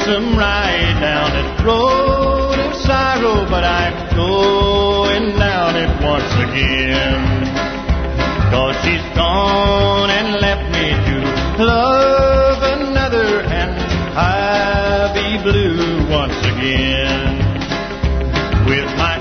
lonesome ride down that road of sorrow, but I'm going down it once again. 'Cause she's gone and left me to love another, and I be blue once again. With my